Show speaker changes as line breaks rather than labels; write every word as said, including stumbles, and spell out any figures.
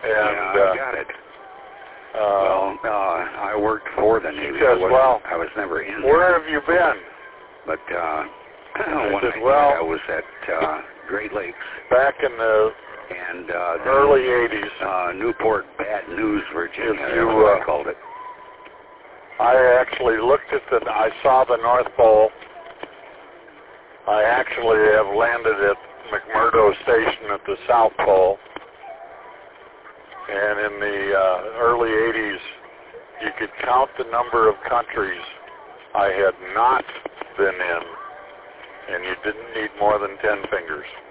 And
yeah, I
uh,
got it.
uh,
Well, uh, I worked for the Navy.
says,
I, wasn't-
well,
I was never in
where
there.
have you been?
But uh,
I
when
said,
I
well,
did, I was at uh, Great Lakes.
Back in the
And uh, then,
early eighties,
uh, Newport Bad News, Virginia.
If
That's
you,
what
uh,
I called it.
I actually looked at the, I saw the North Pole. I actually have landed at McMurdo Station at the South Pole. And in the uh, early eighties, you could count the number of countries I had not been in, and you didn't need more than ten fingers.